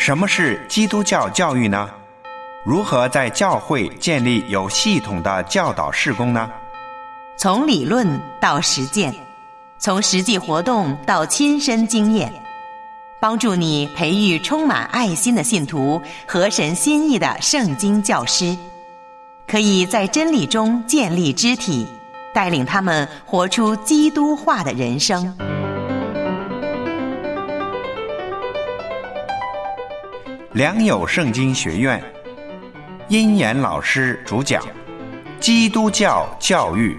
什么是基督教教育呢？如何在教会建立有系统的教导事工呢？ 从理论到实践，从实际活动到亲身经验，帮助你培育充满爱心的信徒和神心意的圣经教师，可以在真理中建立肢体，带领他们活出基督化的人生。 良友圣经学院殷言老师主讲基督教教育。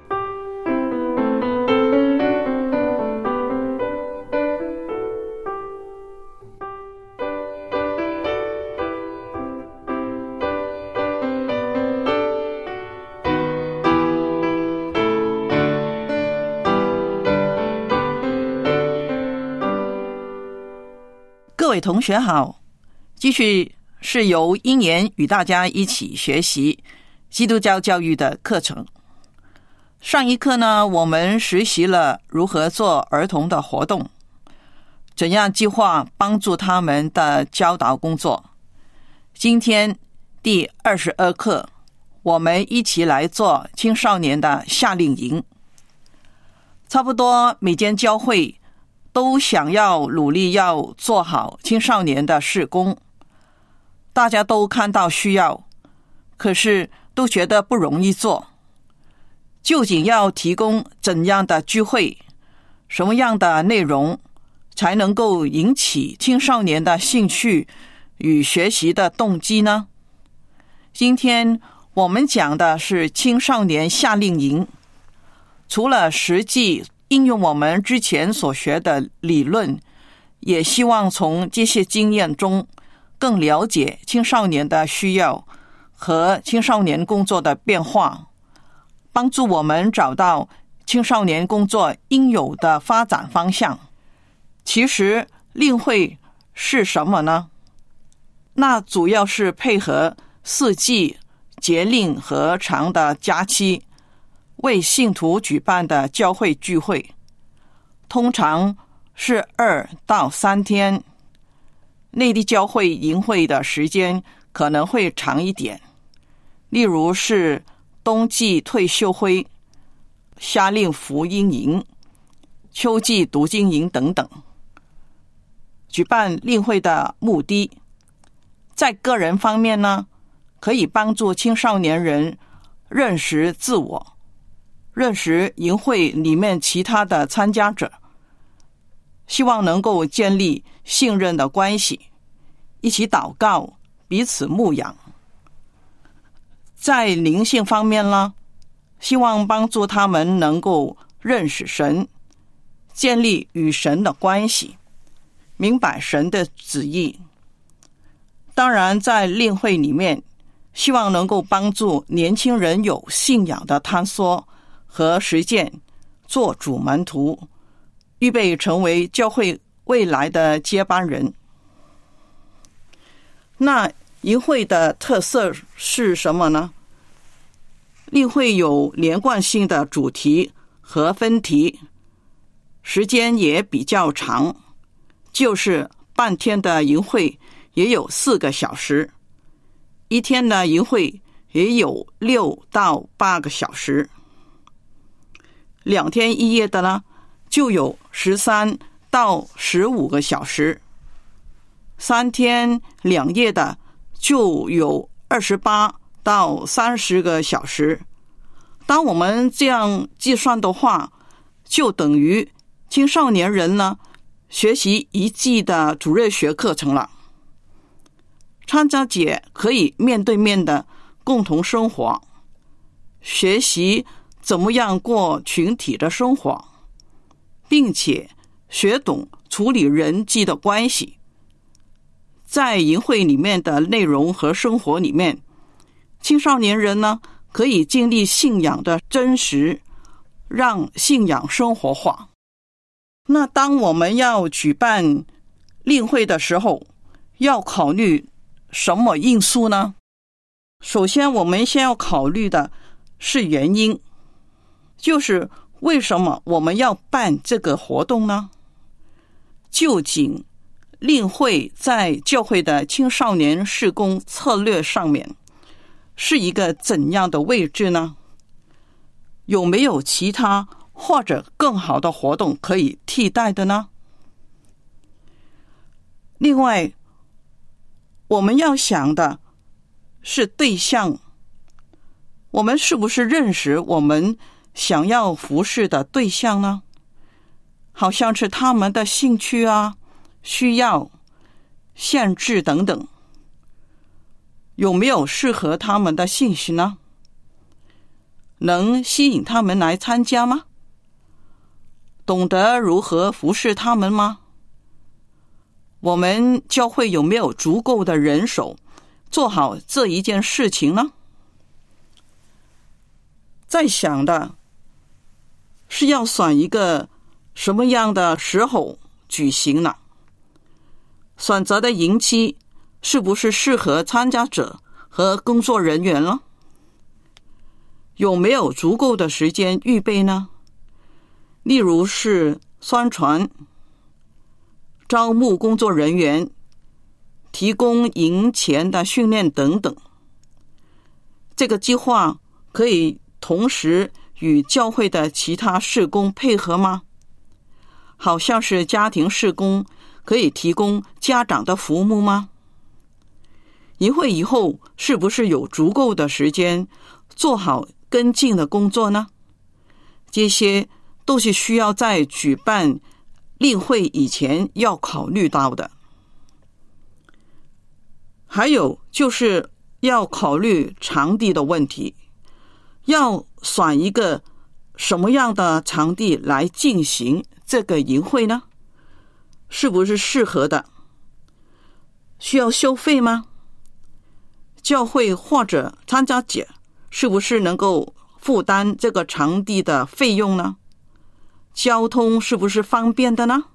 各位同学好，继续是由殷言与大家一起学习基督教教育的课程。上一课呢，我们实习了如何做儿童的活动，怎样计划帮助他们的教导工作。今天第22课，我们一起来做青少年的夏令营。差不多每间教会都想要努力要做好青少年的事工，大家都看到需要，可是都觉得不容易做。究竟要提供怎样的聚会，什么样的内容，才能够引起青少年的兴趣与学习的动机呢？今天我们讲的是青少年夏令营，除了实际应用我们之前所学的理论，也希望从这些经验中更了解青少年的需要和青少年工作的变化，帮助我们找到青少年工作应有的发展方向。其实令会是什么呢？那主要是配合四季、节令和长的假期，为信徒举办的教会聚会，通常是2到3天。内地教会营会的时间可能会长一点，例如是冬季退休会、夏令福音营、秋季读经营等等。举办令会的目的，在个人方面呢，可以帮助青少年人认识自我，认识营会里面其他的参加者，希望能够建立信任的关系，一起祷告，彼此牧养。在灵性方面呢，希望帮助他们能够认识神，建立与神的关系，明白神的旨意。当然在令会里面，希望能够帮助年轻人有信仰的探索和实践，做主门徒，预备成为教会未来的接班人。那营会的特色是什么呢？令会有连贯性的主题和分题，时间也比较长，就是半天的营会也有4个小时，一天的营会也有6到8个小时，2天1夜的呢，就有13到15个小时，3天2夜的就有28到30个小时。当我们这样计算的话，就等于青少年人呢学习1季的主日学课程了。参加者可以面对面的共同生活，学习怎么样过群体的生活，并且学懂处理人际的关系。在营会里面的内容和生活里面，青少年人呢可以经历信仰的真实，让信仰生活化。那当我们要举办令会的时候，要考虑什么因素呢？首先我们先要考虑的是原因，就是为什么我们要办这个活动呢？究竟令会在教会的青少年事工策略上面是一个怎样的位置呢？有没有其他或者更好的活动可以替代的呢？另外，我们要想的是对象，我们是不是认识我们想要服侍的对象呢？好像是他们的兴趣啊、需要、限制等等，有没有适合他们的信息呢？能吸引他们来参加吗？懂得如何服侍他们吗？我们教会有没有足够的人手做好这一件事情呢？在想的是要选一个什么样的时候举行呢？选择的营期是不是适合参加者和工作人员呢？有没有足够的时间预备呢？例如是宣传、招募工作人员、提供营前的训练等等。这个计划可以同时与教会的其他事工配合吗？好像是家庭事工可以提供家长的服务吗？营会以后是不是有足够的时间做好跟进的工作呢？这些都是需要在举办例会以前要考虑到的。还有就是要考虑场地的问题，要选一个什么样的场地来进行这个营会呢？是不是适合的？需要收费吗？教会或者参加者是不是能够负担这个场地的费用呢？交通是不是方便的呢？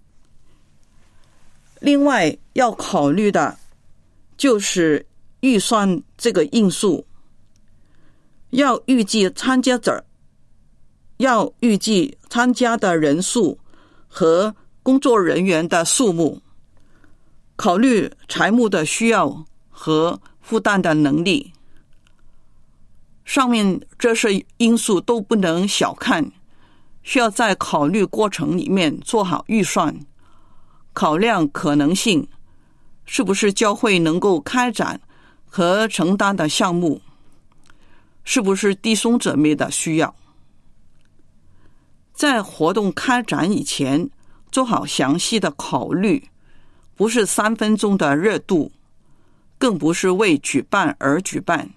另外要考虑的就是预算这个因素，要预计参加者，要预计参加的人数和工作人员的数目，考虑财务的需要和负担的能力。上面这些因素都不能小看，需要在考虑过程里面做好预算，考量可能性，是不是教会能够开展和承担的项目，是不是弟兄姊妹的需要。在活动开展以前做好详细的考虑，不是3分钟的热度，更不是为举办而举办。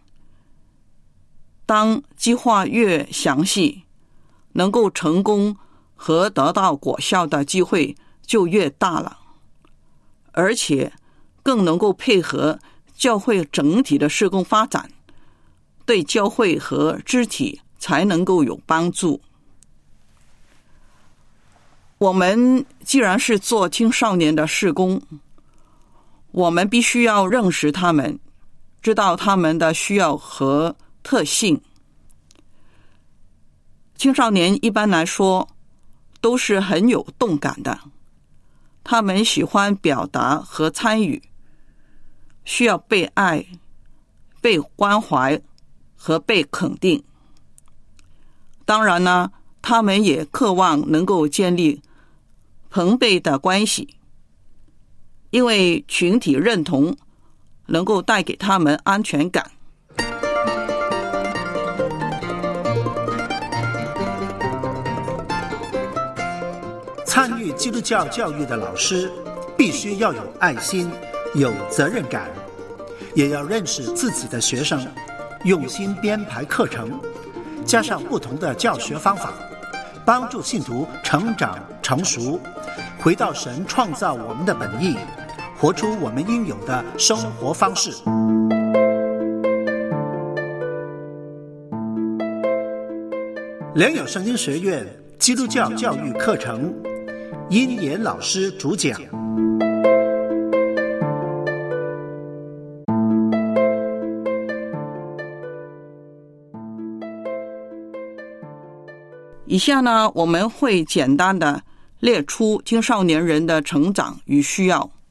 当计划越详细，能够成功和得到果效的机会就越大了，而且更能够配合教会整体的事工发展，对教会和肢体才能够有帮助。我们既然是做青少年的事工，我们必须要认识他们，知道他们的需要和特性。青少年一般来说都是很有动感的，他们喜欢表达和参与，需要被爱、被关怀和被肯定。当然呢，他们也渴望能够建立朋辈的关系，因为群体认同能够带给他们安全感。 参与基督教教育的老师必须要有爱心、有责任感，也要认识自己的学生，用心编排课程，加上不同的教学方法，帮助信徒成长成熟，回到神创造我们的本意，活出我们应有的生活方式。良友圣经学院基督教教育课程，殷言老师主讲。 以下呢，我们会简单的列出青少年人的成长与需要，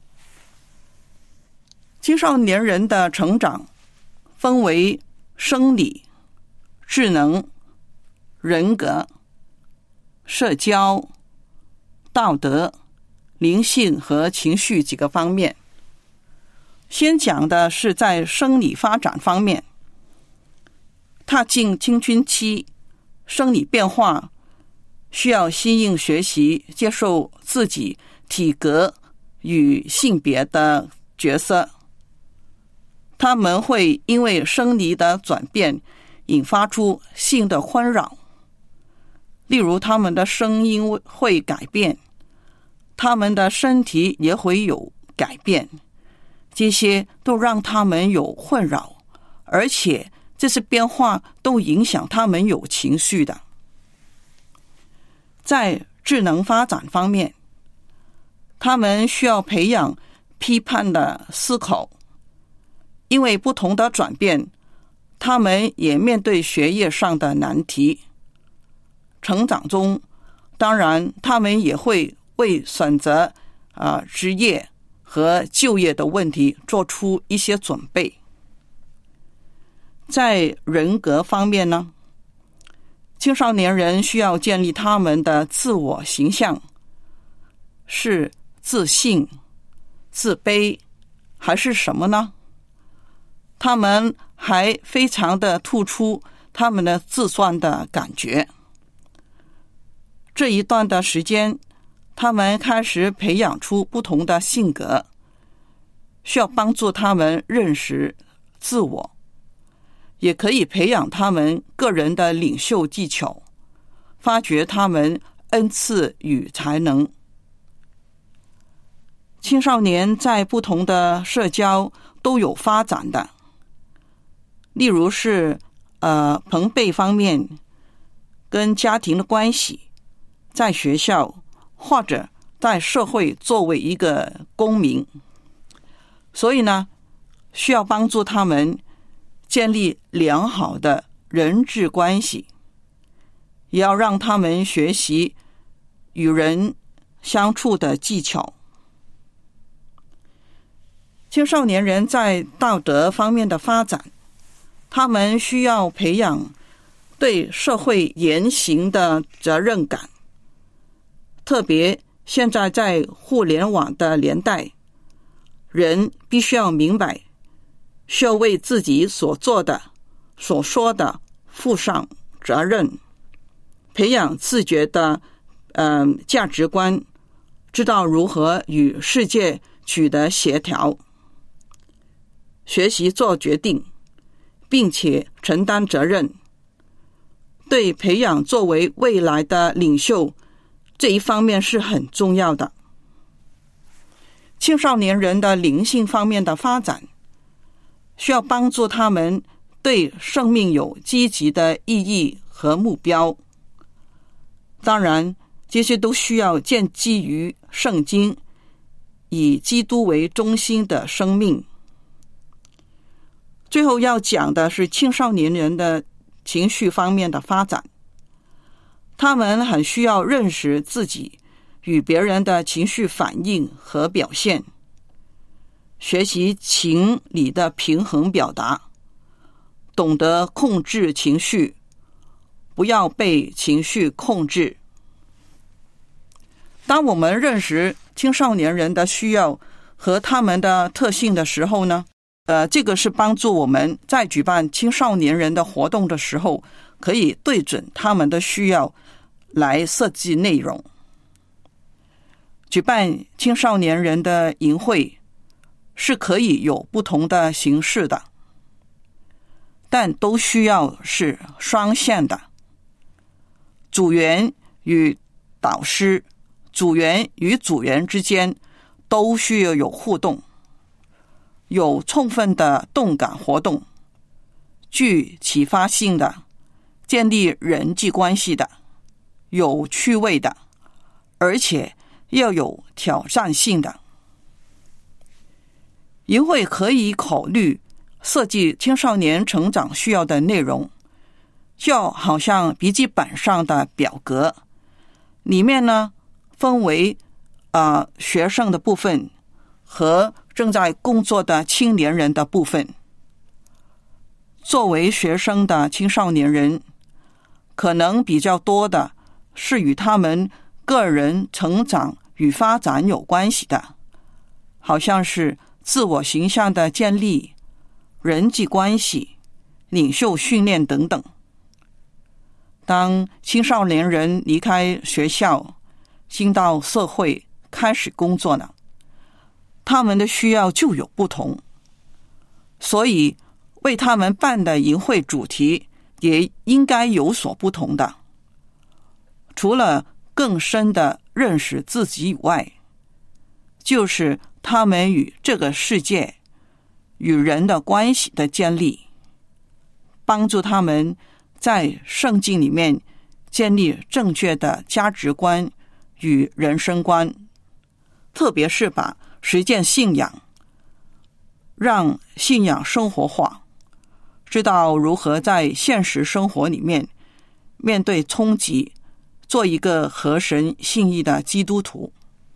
青少年人的成长分为生理、智能、人格、社交、道德、灵性和情绪几个方面。先讲的是在生理发展方面，踏进青春期，生理变化需要适应学习，接受自己体格与性别的角色。他们会因为生理的转变引发出性的困扰，例如他们的声音会改变，他们的身体也会有改变，这些都让他们有困扰，而且这些变化都影响他们有情绪的。在智能发展方面，他们需要培养批判的思考，因为不同的转变，他们也面对学业上的难题。成长中，当然他们也会为选择职业和就业的问题做出一些准备。在人格方面呢，青少年人需要建立他们的自我形象，是自信、自卑还是什么呢？他们还非常的突出他们的自尊的感觉。这一段的时间，他们开始培养出不同的性格，需要帮助他们认识自我，也可以培养他们个人的领袖技巧，发掘他们恩赐与才能。青少年在不同的社交都有发展的，例如是朋辈方面，跟家庭的关系，在学校或者在社会作为一个公民。所以呢，需要帮助他们建立良好的人际关系，也要让他们学习与人相处的技巧。青少年人在道德方面的发展，他们需要培养对社会言行的责任感，特别现在在互联网的年代，人必须要明白，需要为自己所做的、所说的负上责任，培养自觉的价值观，知道如何与世界取得协调，学习做决定，并且承担责任。对培养作为未来的领袖这一方面是很重要的。青少年人的灵性方面的发展，需要帮助他们对生命有积极的意义和目标。当然，这些都需要建基于圣经，以基督为中心的生命。最后要讲的是青少年人的情绪方面的发展，他们很需要认识自己与别人的情绪反应和表现，学习情理的平衡表达，懂得控制情绪，不要被情绪控制。当我们认识青少年人的需要和他们的特性的时候呢，这个是帮助我们在举办青少年人的活动的时候，可以对准他们的需要来设计内容。举办青少年人的营会是可以有不同的形式的，但都需要是双线的。组员与导师、组员与组员之间都需要有互动，有充分的动感活动，具启发性的，建立人际关系的，有趣味的，而且要有挑战性的。营会可以考虑设计青少年成长需要的内容，就好像笔记本上的表格，里面呢分为学生的部分和正在工作的青年人的部分。作为学生的青少年人，可能比较多的是与他们个人成长与发展有关系的，好像是自我形象的建立、人际关系、领袖训练等等。当青少年人离开学校，进到社会开始工作呢，他们的需要就有不同，所以为他们办的营会主题也应该有所不同的。除了更深的认识自己以外，就是他们与这个世界、与人的关系的建立，帮助他们在圣经里面建立正确的价值观与人生观，特别是把实践信仰，让信仰生活化，知道如何在现实生活里面面对冲击，做一个合神心意的基督徒。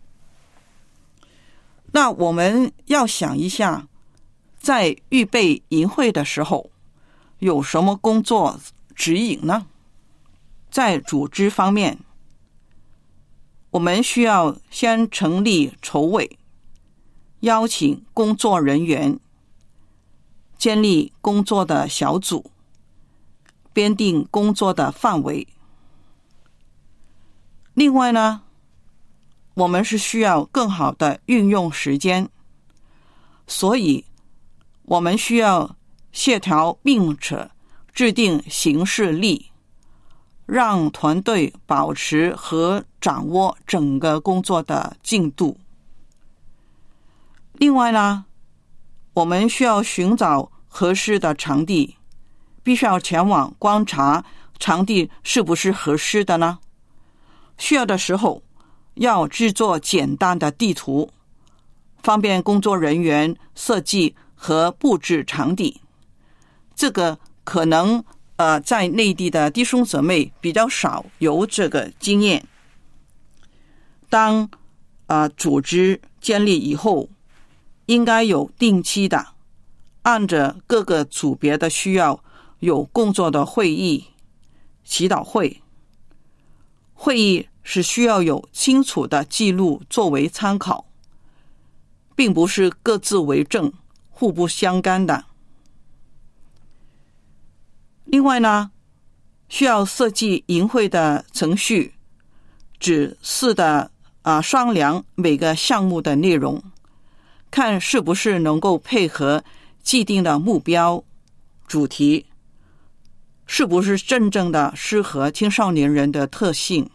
那我们要想一下，在预备营会的时候有什么工作指引呢？在组织方面，我们需要先成立筹委，邀请工作人员，建立工作的小组，编定工作的范围。另外呢，我们是需要更好的运用时间，所以我们需要协调并且制定行事历，让团队保持和掌握整个工作的进度。另外呢，我们需要寻找合适的场地，必须要前往观察场地是不是合适的呢？需要的时候要制作简单的地图，方便工作人员设计和布置场地。这个可能在内地的弟兄姊妹比较少有这个经验。当组织建立以后，应该有定期的按着各个组别的需要，有工作的会议、祈祷会。会议是需要有清楚的记录作为参考，并不是各自为政、互不相干的。另外呢，需要设计营会的程序，仔细的商量每个项目的内容，看是不是能够配合既定的目标、主题，是不是真正的适合青少年人的特性。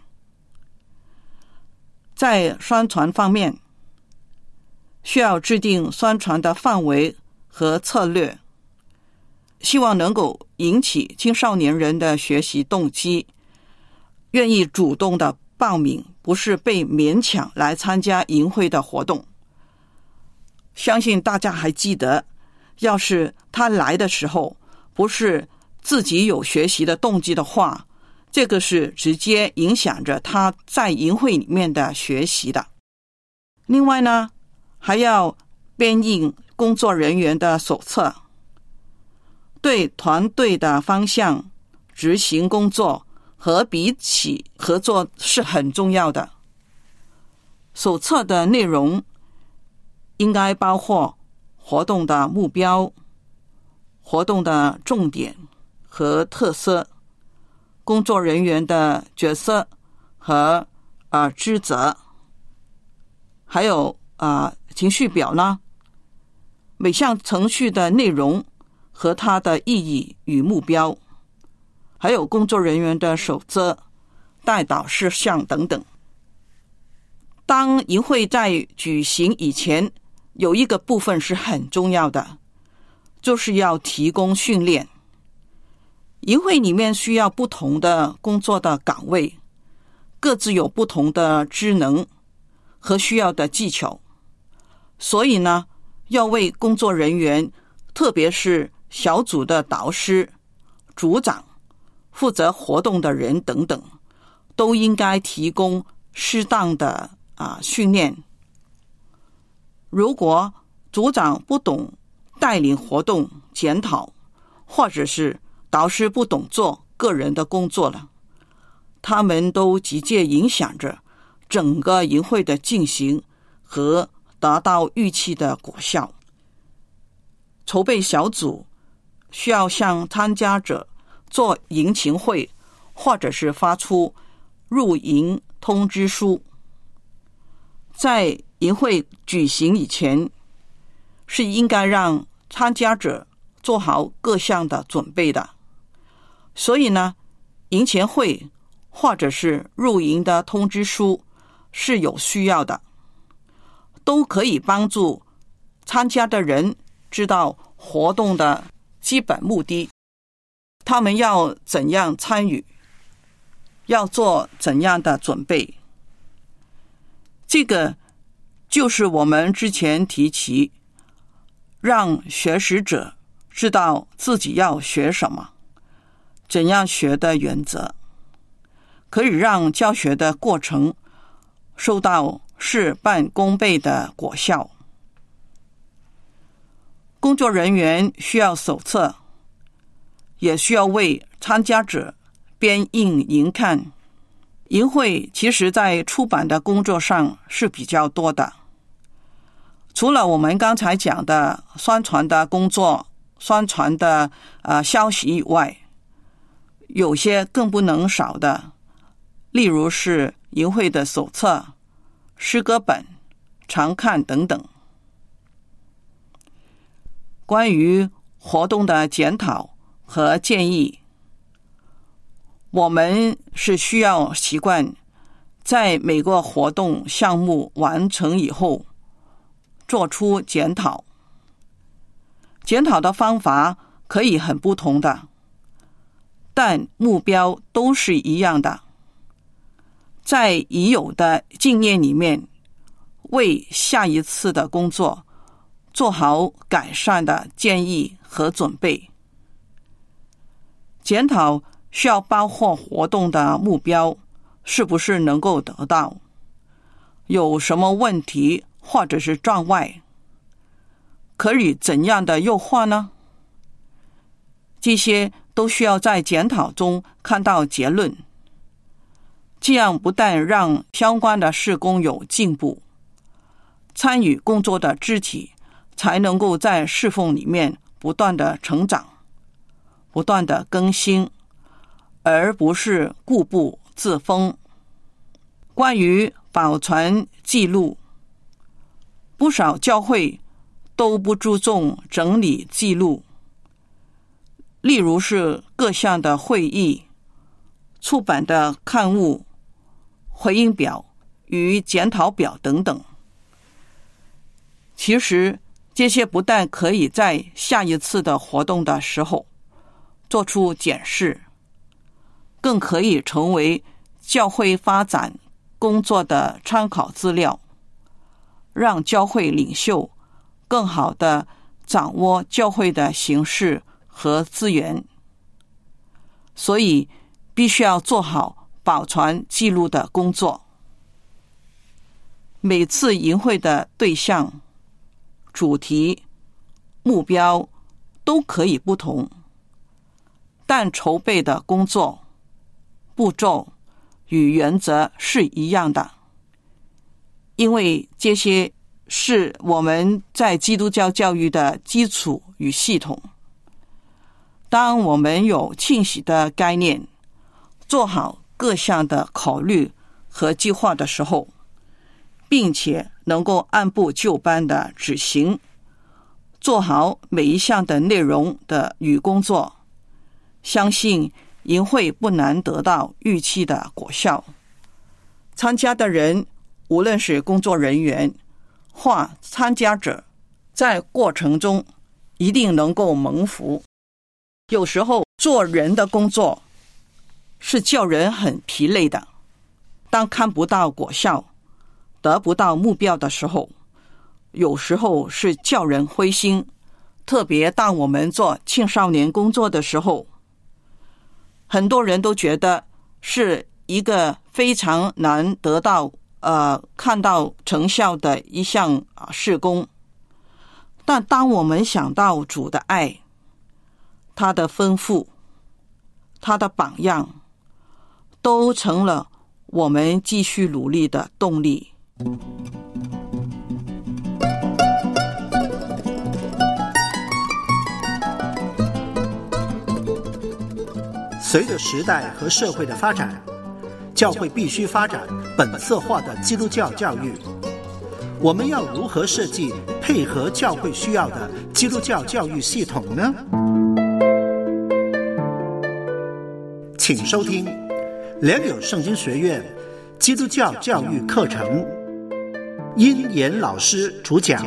在宣传方面，需要制定宣传的范围和策略，希望能够引起青少年人的学习动机，愿意主动的报名，不是被勉强来参加营会的活动。相信大家还记得，要是他来的时候不是自己有学习的动机的话，这个是直接影响着他在营会里面的学习的。另外呢，还要编印工作人员的手册，对团队的方向、执行工作和彼此合作是很重要的。手册的内容应该包括活动的目标、活动的重点和特色、工作人员的角色和职责，还有情绪表呢，每项程序的内容和它的意义与目标，还有工作人员的守则、代祷事项等等。当营会在举行以前，有一个部分是很重要的，就是要提供训练。营会里面需要不同的工作的岗位，各自有不同的职能和需要的技巧，所以呢，要为工作人员，特别是小组的导师、组长、负责活动的人等等，都应该提供适当的训练。如果组长不懂带领活动检讨，或者是导师不懂做个人的工作了，他们都直接影响着整个营会的进行和达到预期的果效。筹备小组需要向参加者做营情会，或者是发出入营通知书。在营会举行以前，是应该让参加者做好各项的准备的。所以呢，营前会或者是入营的通知书是有需要的，都可以帮助参加的人知道活动的基本目的，他们要怎样参与，要做怎样的准备。这个就是我们之前提起，让学习者知道自己要学什么，怎样学的原则，可以让教学的过程收到事半功倍的果效。工作人员需要手册，也需要为参加者编印营看。营会其实在出版的工作上是比较多的，除了我们刚才讲的宣传的工作、宣传的消息以外，有些更不能少的，例如是营会的手册、诗歌本、常看等等。关于活动的检讨和建议，我们是需要习惯在每个活动项目完成以后做出检讨。检讨的方法可以很不同的，但目标都是一样的，在已有的经验里面，为下一次的工作做好改善的建议和准备。检讨需要包括活动的目标是不是能够得到，有什么问题或者是障碍，可以怎样的优化呢？这些都需要在检讨中看到结论，这样不但让相关的事工有进步，参与工作的肢体才能够在侍奉里面不断的成长，不断的更新，而不是固步自封。关于保存记录，不少教会都不注重整理记录，例如是各项的会议、出版的刊物、回应表与检讨表等等。其实这些不但可以在下一次的活动的时候做出检视，更可以成为教会发展工作的参考资料，让教会领袖更好地掌握教会的形式和资源。所以必须要做好保存记录的工作。每次营会的对象、主题、目标都可以不同，但筹备的工作、步骤与原则是一样的，因为这些是我们在基督教教育的基础与系统。当我们有清晰的概念，做好各项的考虑和计划的时候，并且能够按部就班的执行，做好每一项的内容的与工作，相信营会不难得到预期的果效。参加的人，无论是工作人员或参加者，在过程中一定能够蒙福。有时候做人的工作是叫人很疲累的，当看不到果效，得不到目标的时候，有时候是叫人灰心。特别当我们做青少年工作的时候，很多人都觉得是一个非常难得到看到成效的一项事工。 但当我们想到主的爱，他的吩咐，他的榜样，都成了我们继续努力的动力。 随着时代和社会的发展，教会必须发展本色化的基督教教育。我们要如何设计配合教会需要的基督教教育系统呢？请收听良友圣经学院基督教教育课程，殷言老师主讲。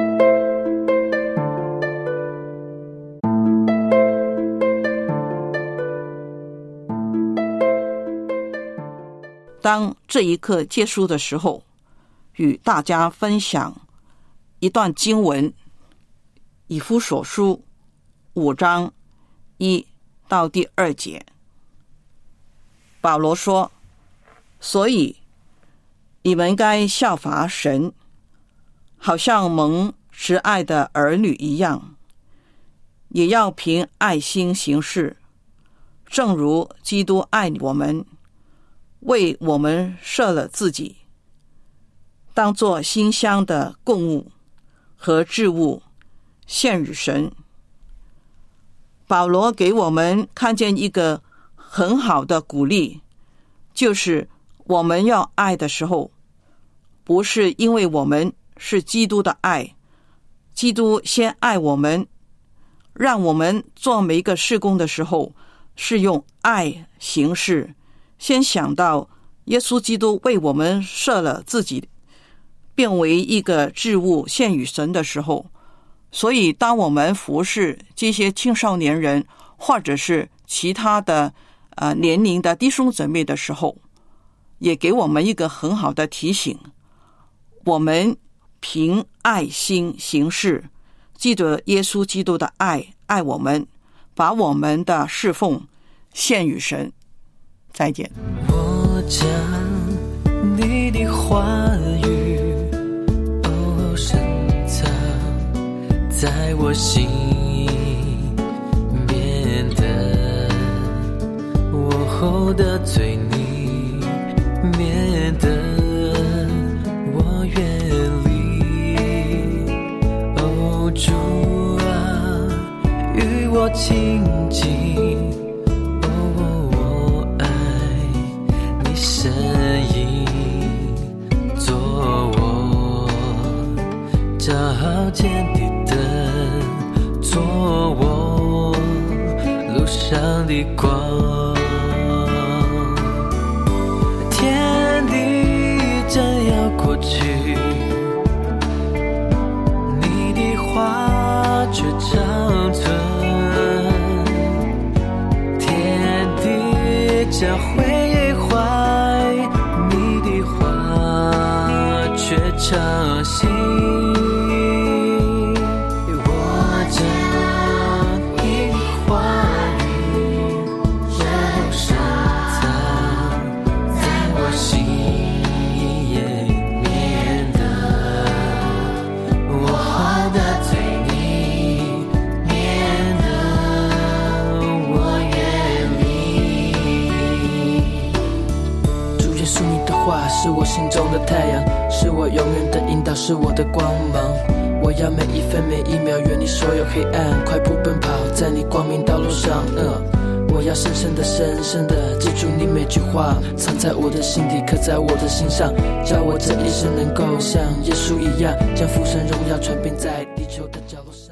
当这一课结束的时候，与大家分享一段经文，以弗所书5章1到第2节。保罗说，所以你们该效法神，好像蒙慈爱的儿女一样，也要凭爱心行事，正如基督爱我们，为我们舍了自己，当作馨香的供物和祭物献与神。保罗给我们看见一个很好的鼓励，就是我们要爱的时候，不是因为我们是基督的爱，基督先爱我们，让我们做每一个事工的时候是用爱行事，先想到耶稣基督为我们舍了自己，变为一个祭物献与神的时候，所以当我们服侍这些青少年人或者是其他的年龄的弟兄姊妹的时候，也给我们一个很好的提醒，我们凭爱心行事，记得耶稣基督的爱我们，把我们的侍奉献与神。再见。 我将你的话语深藏在我心面的，我后的罪你免得我远离。哦，主啊，与我亲近，声音做我照见的灯，做我路上的光。天地将要过去，你的话却长存。天地将毁坏，你的话却常新。我将你的话语深藏在我心面的，我后的罪你免得我远离。主耶稣，你的话是我心中的太阳，是我永远的引导，是我的光芒。我要每一分每一秒远离所有黑暗，快步奔跑在你光明道路上。我要深深的深深的记住你每句话，藏在我的心底，刻在我的心上，叫我这一生能够像耶稣一样，将福神荣耀传遍在地球的角落上。